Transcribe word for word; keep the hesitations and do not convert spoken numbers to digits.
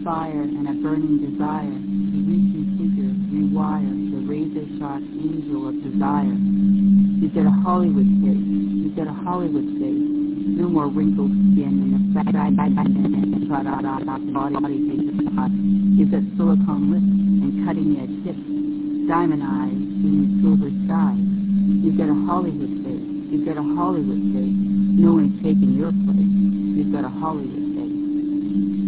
fire and a burning desire to reconfigure, rewire the razor-sharp angel of desire. You get a Hollywood face. You get a Hollywood face. No more wrinkled skin and a fat body face hot. You've got silicone lips and cutting-edge hips, diamond eyes in silver skies. You've got a Hollywood face. You've got a Hollywood face. No one's taking your place. You've got a Hollywood face.